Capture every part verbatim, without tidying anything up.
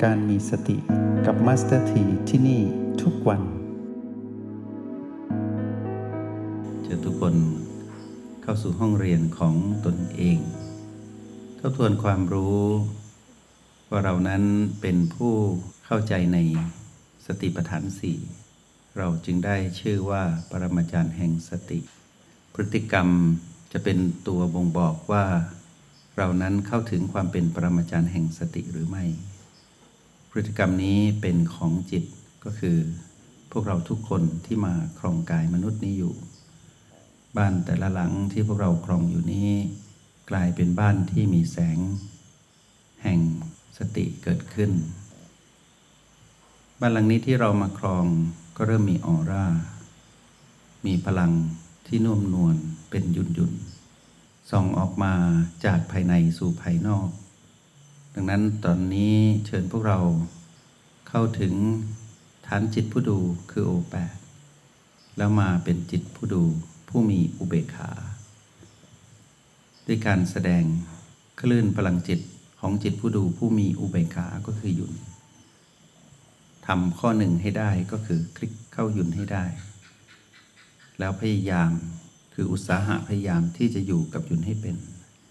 การมีสติกับมาสเตอร์ทีที่นี่ทุกวันเชิญทุกคนเข้าสู่ห้องเรียนของตนเองทบทวนความรู้ว่าเรานั้นเป็นผู้เข้าใจในสติปัฏฐานสี่เราจึงได้ชื่อว่าปรมาจารย์แห่งสติพฤติกรรมจะเป็นตัวบ่งบอกว่าเรานั้นเข้าถึงความเป็นปรมาจารย์แห่งสติหรือไม่พฤติกรรมนี้เป็นของจิตก็คือพวกเราทุกคนที่มาครองกายมนุษย์นี้อยู่บ้านแต่ละหลังที่พวกเราครองอยู่นี้กลายเป็นบ้านที่มีแสงแห่งสติเกิดขึ้นบ้านหลังนี้ที่เรามาครองก็เริ่มมีออร่ามีพลังที่นุ่มนวลเป็นหยุ่นๆส่องออกมาจากภายในสู่ภายนอกดังนั้นตอนนี้เชิญพวกเราเข้าถึงฐานจิตผู้ดูคือโอแปดแล้วมาเป็นจิตผู้ดูผู้มีอุเบกขาด้วยการแสดงคลื่นพลังจิตของจิตผู้ดูผู้มีอุเบกขาก็คือหยุ่นทำข้อหนึ่งให้ได้ก็คือคลิกเข้าหยุ่นให้ได้แล้วพยายามคืออุตสาหะพยายามที่จะอยู่กับหยุ่นให้เป็น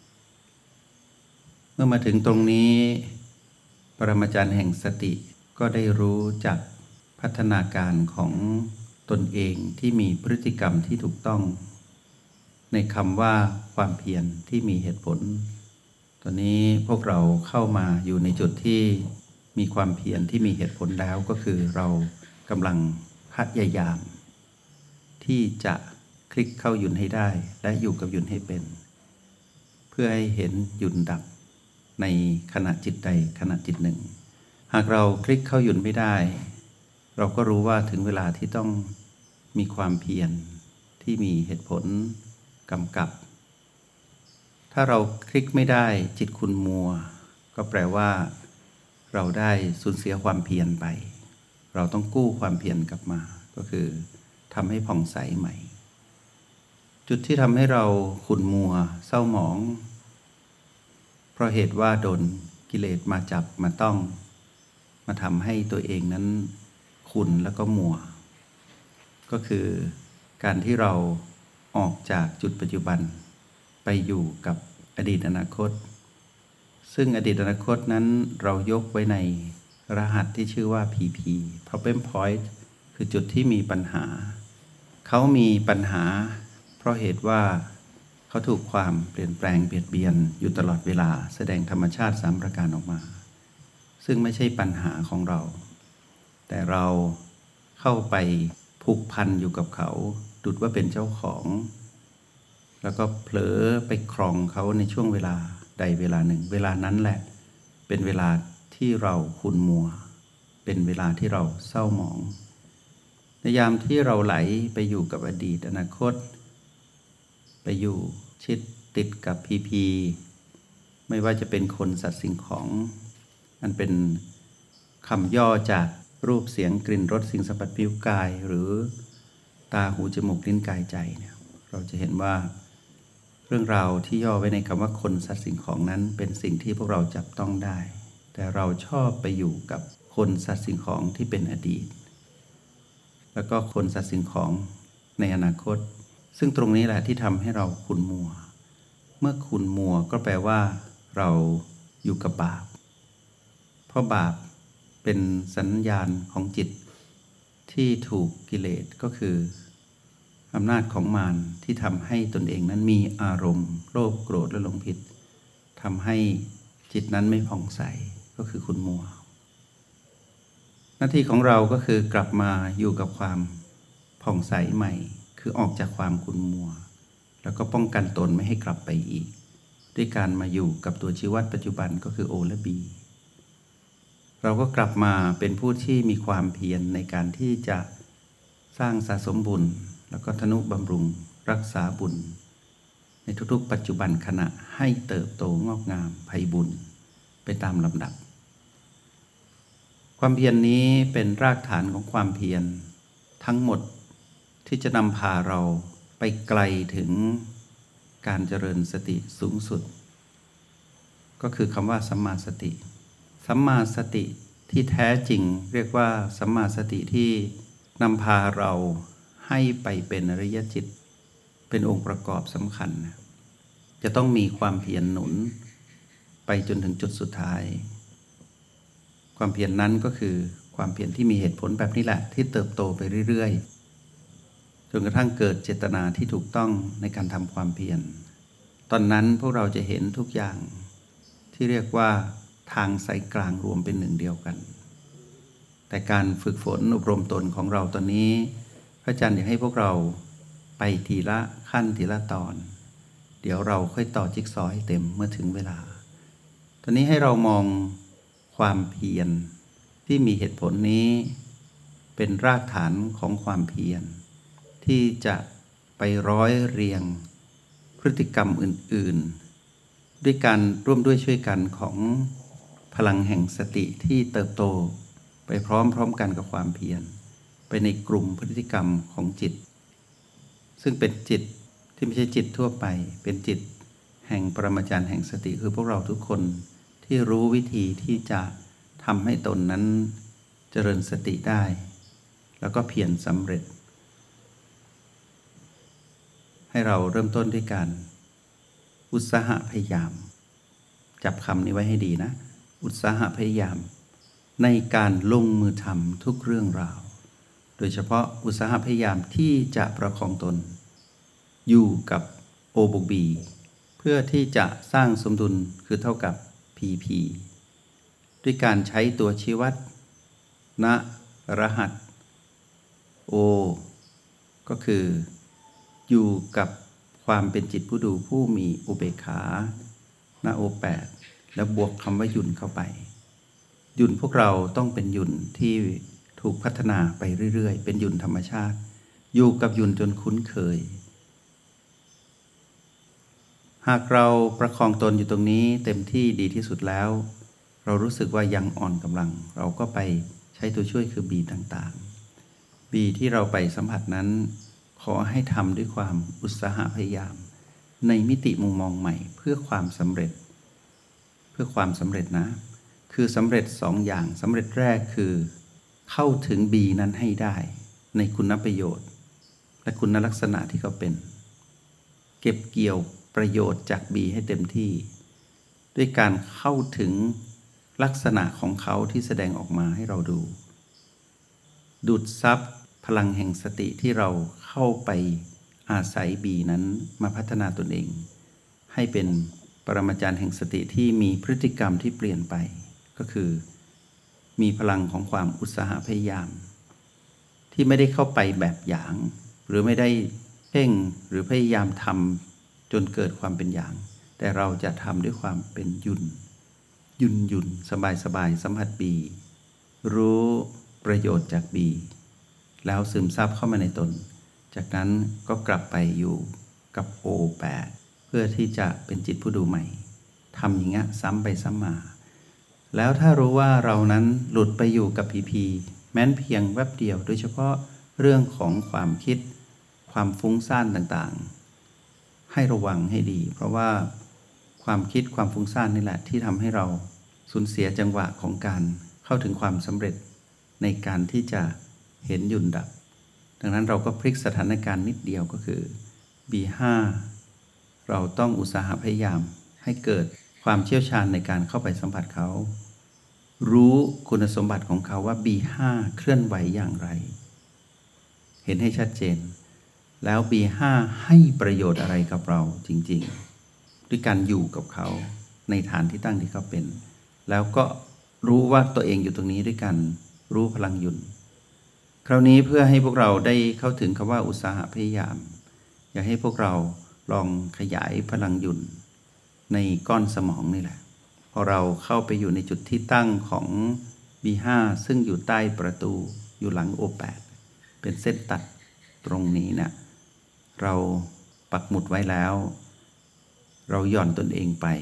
เมื่อมาถึงตรงนี้ปรมาจารย์แห่งสติก็ได้รู้จักพัฒนาการของตนเองที่มีพฤติกรรมที่ถูกต้องในคำว่าความเพียรที่มีเหตุผลตอนนี้พวกเราเข้ามาอยู่ในจุดที่มีความเพียรที่มีเหตุผลแล้วก็คือเรากำลังพยายามที่จะคลิกเข้าหยุ่นให้ได้และอยู่กับหยุ่นให้เป็นเพื่อให้เห็นหยุ่นดับในขณะจิตใดขณะจิตหนึ่งหากเราคลิกเข้าหยุ่นไม่ได้เราก็รู้ว่าถึงเวลาที่ต้องมีความเพียรที่มีเหตุผลกำกับถ้าเราคลิกไม่ได้จิตขุ่นมัวก็แปลว่าเราได้สูญเสียความเพียรไปเราต้องกู้ความเพียรกลับมาก็คือทำให้ผ่องใสใหม่จุดที่ทำให้เราขุ่นมัวเศร้าหมองเพราะเหตุว่าโดนกิเลสมาจับมาต้องมาทำให้ตัวเองนั้นขุ่นแล้วก็มัวก็คือการที่เราออกจากจุดปัจจุบันไปอยู่กับอดีตอนาคตซึ่งอดีตอนาคตนั้นเรายกไว้ในรหัสที่ชื่อว่า พี พี Problem Point คือจุดที่มีปัญหาเขามีปัญหาเพราะเหตุว่าเขาถูกความเปลี่ยนแปลงเบียดเบียนอยู่ตลอดเวลาแสดงธรรมชาติสามประการออกมาซึ่งไม่ใช่ปัญหาของเราแต่เราเข้าไปผูกพันอยู่กับเขาดุจว่าเป็นเจ้าของแล้วก็เผลอไปครองเขาในช่วงเวลาใดเวลาหนึ่งเวลานั้นแหละเป็นเวลาที่เราขุ่นมัวเป็นเวลาที่เราเศร้าหมองในยามที่เราไหลไปอยู่กับอดีตอนาคตไปอยู่ชิดติดกับพีพีไม่ว่าจะเป็นคนสัตว์สิ่งของมันเป็นคำย่อจากรูปเสียงกลิ่นรสสิ่งสัมผัสผิวกายหรือตาหูจมูกลิ้นกายใจเนี่ยเราจะเห็นว่าเรื่องราวที่ย่อไว้ในคำว่าคนสัตว์สิ่งของนั้นเป็นสิ่งที่พวกเราจับต้องได้แต่เราชอบไปอยู่กับคนสัตว์สิ่งของที่เป็นอดีตแล้วก็คนสัตว์สิ่งของในอนาคตซึ่งตรงนี้แหละที่ทำให้เราขุ่นมัวเมื่อขุ่นมัวก็แปลว่าเราอยู่กับบาปเพราะบาปเป็นสัญญาณของจิตที่ถูกกิเลสก็คืออำนาจของมารที่ทำให้ตนเองนั้นมีอารมณ์โลภโกรธและหลงผิดทำให้จิตนั้นไม่ผ่องใสก็คือขุ่นมัวหน้าที่ของเราก็คือกลับมาอยู่กับความผ่องใสใหม่คือออกจากความขุ่นมัวแล้วก็ป้องกันตนไม่ให้กลับไปอีกด้วยการมาอยู่กับตัวชีวัตปัจจุบันก็คือโอและบีเราก็กลับมาเป็นผู้ที่มีความเพียรในการที่จะสร้างสะสมบุญแล้วก็ทนุบำรุงรักษาบุญในทุกๆปัจจุบันขณะให้เติบโตงอกงามไพบุญไปตามลำดับความเพียร น, นี้เป็นรากฐานของความเพียรทั้งหมดที่จะนำพาเราไปไกลถึงการเจริญสติสูงสุดก็คือคำว่าสัมมาสติสัมมาสติที่แท้จริงเรียกว่าสัมมาสติที่นำพาเราให้ไปเป็นอริยจิตเป็นองค์ประกอบสำคัญจะต้องมีความเพียรหนุนไปจนถึงจุดสุดท้ายความเพียร น, นั้นก็คือความเพียรที่มีเหตุผลแบบนี้แหละที่เติบโตไปเรื่อยๆจนกระทั่งเกิดเจตนาที่ถูกต้องในการทำความเพียรตอนนั้นพวกเราจะเห็นทุกอย่างที่เรียกว่าทางสายกลางรวมเป็นหนึ่งเดียวกันแต่การฝึกฝนอบรมตนของเราตอนนี้พระอาจารย์อยากให้พวกเราไปทีละขั้นทีละตอนเดี๋ยวเราค่อยต่อจิ๊กซอว์ให้เต็มเมื่อถึงเวลาตอนนี้ให้เรามองความเพียรที่มีเหตุผลนี้เป็นรากฐานของความเพียรที่จะไปร้อยเรียงพฤติกรรมอื่นๆด้วยการร่วมด้วยช่วยกันของพลังแห่งสติที่เติบโตไปพร้อมๆกันกับความเพียรไปในกลุ่มพฤติกรรมของจิตซึ่งเป็นจิตที่ไม่ใช่จิตทั่วไปเป็นจิตแห่งปรมาจารย์แห่งสติคือพวกเราทุกคนที่รู้วิธีที่จะทำให้ตนนั้นเจริญสติได้แล้วก็เพียรสำเร็จให้เราเริ่มต้นด้วยการอุตสาหะพยายามจับคำนี้ไว้ให้ดีนะอุตสาหะพยายามในการลงมือทำทุกเรื่องราวโดยเฉพาะอุตสาหะพยายามที่จะประคองตนอยู่กับ O บวก B เพื่อที่จะสร้างสมดุลคือเท่ากับ พี พี ด้วยการใช้ตัวชี้วัดณรหัส O ก็คืออยู่กับความเป็นจิตผู้ดูผู้มีอุเบกขาณ โอ แปด แล้วบวกคำว่าหยุ่นเข้าไปหยุ่นพวกเราต้องเป็นหยุ่นที่ถูกพัฒนาไปเรื่อยๆเป็นหยุ่นธรรมชาติอยู่กับหยุ่นจนคุ้นเคยหากเราประคองตนอยู่ตรงนี้เต็มที่ดีที่สุดแล้วเรารู้สึกว่ายังอ่อนกำลังเราก็ไปใช้ตัวช่วยคือบีต่างๆบีที่เราไปสัมผัสนั้นขอให้ทำด้วยความอุตสาหะพยายามในมิติมุมมองใหม่เพื่อความสำเร็จเพื่อความสำเร็จนะคือสำเร็จสองอย่างสำเร็จแรกคือเข้าถึงบีนั้นให้ได้ในคุณประโยชน์และคุณลักษณะที่เขาเป็นเก็บเกี่ยวประโยชน์จากบีให้เต็มที่ด้วยการเข้าถึงลักษณะของเขาที่แสดงออกมาให้เราดูดูดซับพลังแห่งสติที่เราเข้าไปอาศัยบีนั้นมาพัฒนาตนเองให้เป็นปรมาจารย์แห่งสติที่มีพฤติกรรมที่เปลี่ยนไปก็คือมีพลังของความอุตสาหะพยายามที่ไม่ได้เข้าไปแบบหยางหรือไม่ได้เพ่งหรือพยายามทำจนเกิดความเป็นหยางแต่เราจะทำด้วยความเป็นหยุ่นหยุ่นหยุ่นสบายสบายสัมผัสบีรู้ประโยชน์จากบีแล้วซึมซับเข้ามาในตนจากนั้นก็กลับไปอยู่กับ โอ แปด เพื่อที่จะเป็นจิตผู้ดูใหม่ทำอย่างเงี้ยซ้ำไปซ้ำมาแล้วถ้ารู้ว่าเรานั้นหลุดไปอยู่กับพีพีแม้นเพียงแวบเดียวโดยเฉพาะเรื่องของความคิดความฟุ้งซ่านต่างๆให้ระวังให้ดีเพราะว่าความคิดความฟุ้งซ่านนี่แหละที่ทำให้เราสูญเสียจังหวะของการเข้าถึงความสำเร็จในการที่จะเห็นหยุ่นดับดังนั้นเราก็พลิกสถานการณ์นิดเดียวก็คือ บี ห้า เราต้องอุตสาหะพยายามให้เกิดความเชี่ยวชาญในการเข้าไปสัมผัสเขารู้คุณสมบัติของเขาว่า บี ห้า เคลื่อนไหวอย่างไรเห็นให้ชัดเจนแล้ว บี ห้า ให้ประโยชน์อะไรกับเราจริงๆด้วยการอยู่กับเขาในฐานที่ตั้งที่เขาเป็นแล้วก็รู้ว่าตัวเองอยู่ตรงนี้ด้วยกันรู้พลังหยุ่นคราวนี้เพื่อให้พวกเราได้เข้าถึงคำว่าอุตสาหะพยายามอยากให้พวกเราลองขยายพลังหยุ่นในก้อนสมองนี่แหละพอเราเข้าไปอยู่ในจุดที่ตั้งของ บี ห้า ซึ่งอยู่ใต้ประตูอยู่หลัง โอ แปด เป็นเส้นตัดตรงนี้นะเราปักหมุดไว้แล้วเราหย่อนตนเองไป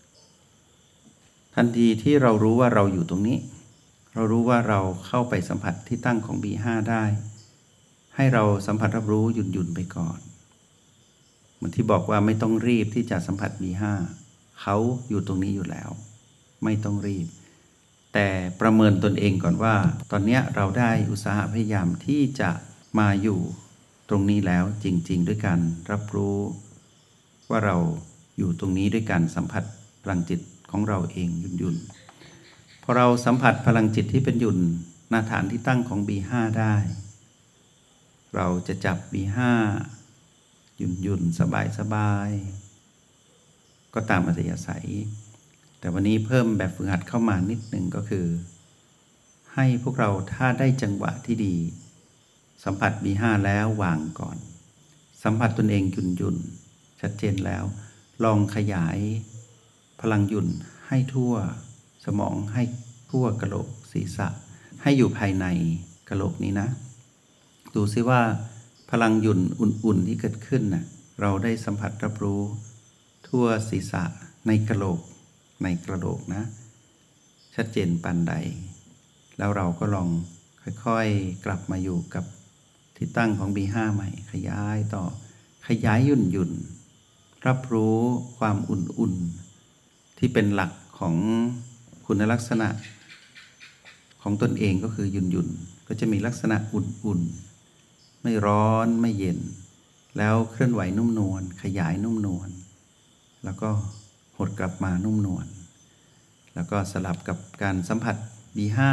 ทันทีที่เรารู้ว่าเราอยู่ตรงนี้เรารู้ว่าเราเข้าไปสัมผัสที่ตั้งของ บี ห้า ได้ให้เราสัมผัสรับรู้หยุ่นๆไปก่อนเหมือนที่บอกว่าไม่ต้องรีบที่จะสัมผัส บี ห้า เขาอยู่ตรงนี้อยู่แล้วไม่ต้องรีบแต่ประเมินตนเองก่อนว่าตอนนี้เราได้อุตสาหะพยายามที่จะมาอยู่ตรงนี้แล้วจริงๆด้วยการรับรู้ว่าเราอยู่ตรงนี้ด้วยการสัมผัสพลังจิตของเราเองยุ่นๆพอเราสัมผัสพลังจิตที่เป็นยุ่นหน้าฐานที่ตั้งของ บี ห้า ได้เราจะจับ บี ห้า ยุ่นๆสบายๆก็ตามอัธยาศัยแต่วันนี้เพิ่มแบบฝึกหัดเข้ามานิดหนึ่งก็คือให้พวกเราถ้าได้จังหวะที่ดีสัมผัส บี ห้า แล้ววางก่อนสัมผัสตนเองยุ่นๆชัดเจนแล้วลองขยายพลังยุ่นให้ทั่วสมองให้ทั่วกะโหลกศีรษะให้อยู่ภายในกะโหลกนี้นะดูซิว่าพลังยุ่นอุ่นๆที่เกิดขึ้นน่ะเราได้สัมผัสรับรู้ทั่วศีรษะในกะโหลกในกระโหลกนะชัดเจนปานใดแล้วเราก็ลองค่อยๆกลับมาอยู่กับที่ตั้งของ บี ห้า ใหม่ขยายต่อขยายยุ่นยุ่นรับรู้ความอุ่นๆที่เป็นหลักของคุณลักษณะของตนเองก็คือยุ่นยุ่นก็จะมีลักษณะอุ่นๆไม่ร้อนไม่เย็นแล้วเคลื่อนไหวนุ่มนวลขยายนุ่มนวลแล้วก็หดกลับมานุ่มนวลแล้วก็สลับกับการสัมผัส บี ห้า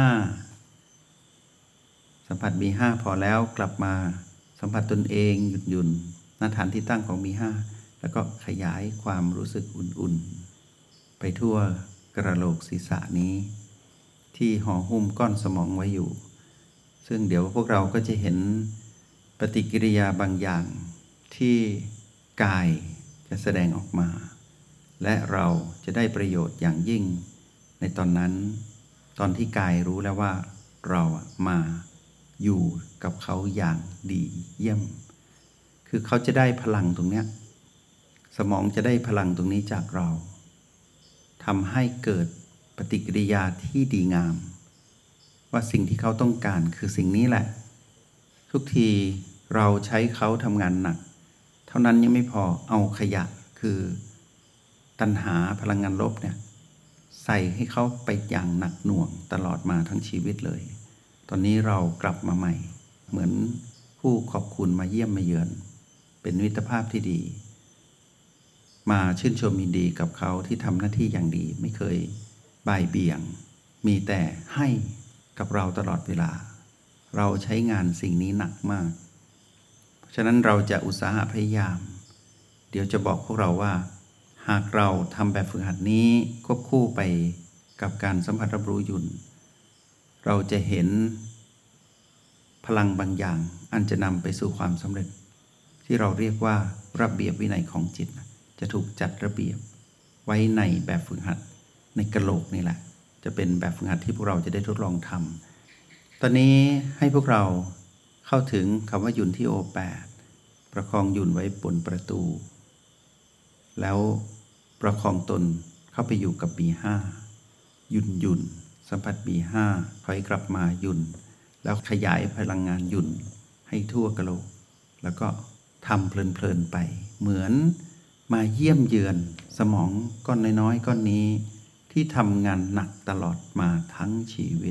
สัมผัส บี ห้า พอแล้วกลับมาสัมผัสตนเองหยุดหยุ่นหน้าฐานที่ตั้งของ บี ห้า แล้วก็ขยายความรู้สึกอุ่นๆไปทั่วกระโหลกศีรษะนี้ที่ห่อหุ้มก้อนสมองไว้อยู่ซึ่งเดี๋ยวพวกเราก็จะเห็นปฏิกิริยาบางอย่างที่กายจะแสดงออกมาและเราจะได้ประโยชน์อย่างยิ่งในตอนนั้นตอนที่กายรู้แล้วว่าเรามาอยู่กับเขาอย่างดีเยี่ยมคือเขาจะได้พลังตรงเนี้ยสมองจะได้พลังตรงนี้จากเราทำให้เกิดปฏิกิริยาที่ดีงามว่าสิ่งที่เขาต้องการคือสิ่งนี้แหละทุกทีเราใช้เขาทำงานหนักเท่านั้นยังไม่พอเอาขยะคือตัณหาพลังงานลบเนี่ยใส่ให้เขาไปอย่างหนักหน่วงตลอดมาทั้งชีวิตเลยตอนนี้เรากลับมาใหม่เหมือนผู้ขอบคุณมาเยี่ยมมาเยือนเป็นมิตรภาพที่ดีมาชื่นชมยินดีกับเขาที่ทำหน้าที่อย่างดีไม่เคยบ่ายเบี่ยงมีแต่ให้กับเราตลอดเวลาเราใช้งานสิ่งนี้หนักมากเพราะฉะนั้นเราจะอุตสาหะพยายามเดี๋ยวจะบอกพวกเราว่าหากเราทำแบบฝึกหัดนี้ควบคู่ไปกับการสัมผัสรับรู้ยุ่นเราจะเห็นพลังบางอย่างอันจะนำไปสู่ความสำเร็จที่เราเรียกว่าระเบียบวินัยของจิตจะถูกจัดระเบียบไว้ในแบบฝึกหัดในกะโหลกนี่แหละจะเป็นแบบฝึกหัดที่พวกเราจะได้ทดลองทำตอนนี้ให้พวกเราเข้าถึงคำว่ายุ่นที่โอแปดประคองยุ่นไว้บนประตูแล้วประคองตนเข้าไปอยู่กับ บี ห้า ยุ่นยุ่นสัมผัส บี ห้า ถอยกลับมายุ่นแล้วขยายพลังงานยุ่นให้ทั่วกะโหลกแล้วก็ทำเพลินๆไปเหมือนมาเยี่ยมเยือนสมองก้อนน้อยๆก้อนนี้ที่ทำงานหนักตลอดมาทั้งชีวิต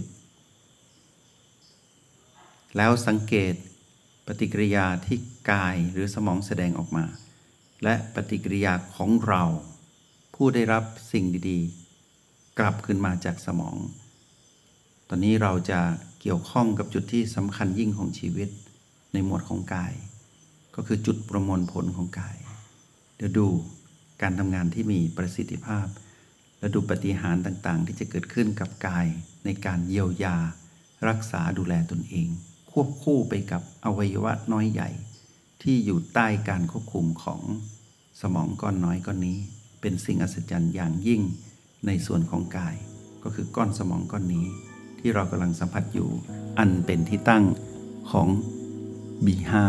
แล้วสังเกตปฏิกิริยาที่กายหรือสมองแสดงออกมาและปฏิกิริยาของเราผู้ได้รับสิ่งดีๆกลับขึ้นมาจากสมองตอนนี้เราจะเกี่ยวข้องกับจุดที่สำคัญยิ่งของชีวิตในหมวดของกายก็คือจุดประมวลผลของกายเดี๋ยวดูการทำงานที่มีประสิทธิภาพและดูปฏิหารย์ต่างๆที่จะเกิดขึ้นกับกายในการเยียวยารักษาดูแลตนเองควบคู่ไปกับอวัยวะน้อยใหญ่ที่อยู่ใต้การควบคุมของสมองก้อนน้อยก้อนนี้เป็นสิ่งอัศจรรย์อย่างยิ่งในส่วนของกายก็คือก้อนสมองก้อนนี้ที่เรากำลังสัมผัสอยู่อันเป็นที่ตั้งของ บี ห้า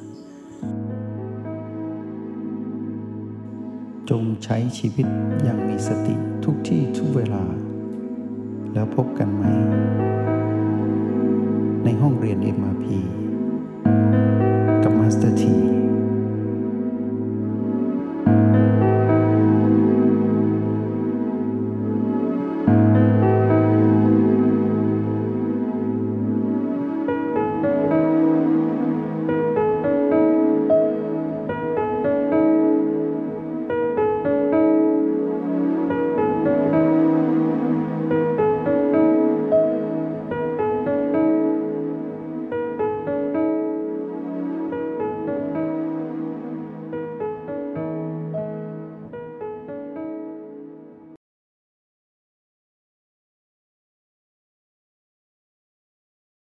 จงใช้ชีวิตอย่างมีสติทุกที่ทุกเวลาแล้วพบกันไหมในห้องเรียน เอ็ม อาร์ พี